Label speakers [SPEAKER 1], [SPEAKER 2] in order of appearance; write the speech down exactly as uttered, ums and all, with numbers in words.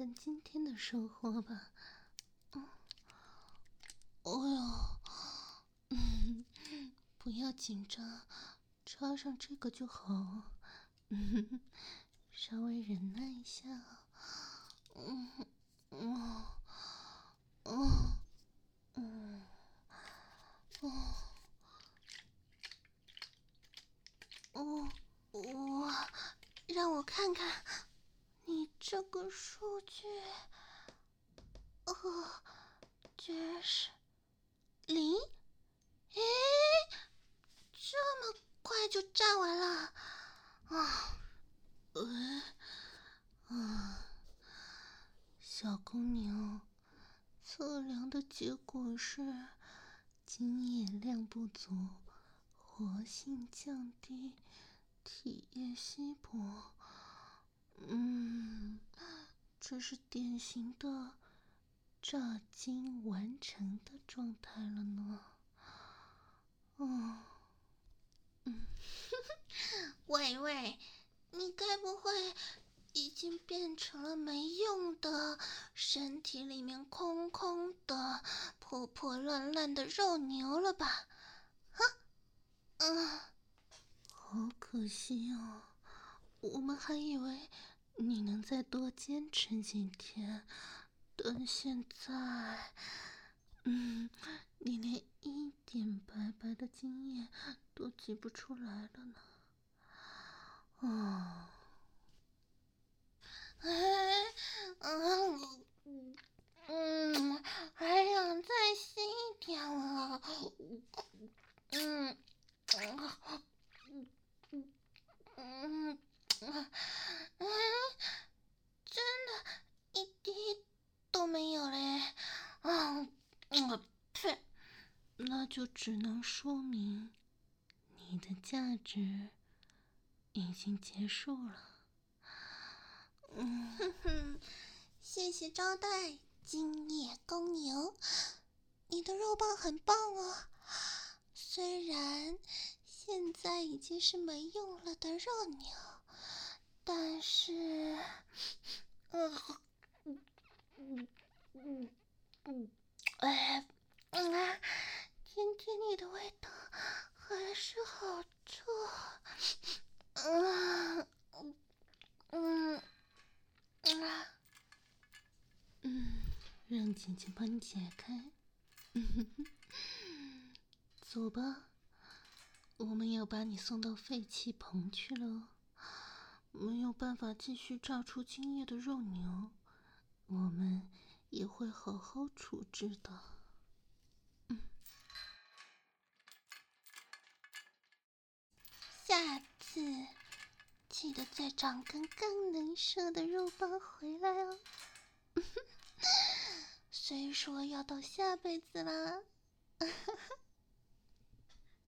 [SPEAKER 1] 看今天的收获吧。嗯，哦哟，嗯，不要紧张，插上这个就好。嗯，稍微忍耐一下。嗯嗯嗯嗯嗯哦，我让我看看你这个数据。呃，居然是零？诶，这么快就站完了啊？呃，啊，小公牛，测量的结果是精液量不足，活性降低，体液稀薄。嗯，这是典型的炸精完成的状态了呢。嗯嗯，喂喂，你该不会已经变成了没用的，身体里面空空的、破破烂烂的肉牛了吧？啊，嗯，好可惜哦，我们还以为你能再多坚持几天，但现在，嗯，你连一点白白的精液都挤不出来了呢。啊，哎，嗯嗯，还想再细一点啊。嗯嗯嗯嗯嗯，真的，一滴都没有嘞。啊，嗯，呸，那就只能说明你的价值已经结束了。嗯，哼哼，谢谢招待，今夜公牛，你的肉棒很棒啊。虽然现在已经是没用了的肉牛，但是，嗯嗯嗯嗯，哎，嗯啊，天天里的味道还是好臭。嗯嗯嗯啊，嗯，让姐姐帮你解开。走吧，我们要把你送到废弃棚去了。没有办法继续榨出精液的肉牛，我们也会好好处置的。嗯，下次记得再长根更能射的肉棒回来哦。虽说要到下辈子啦。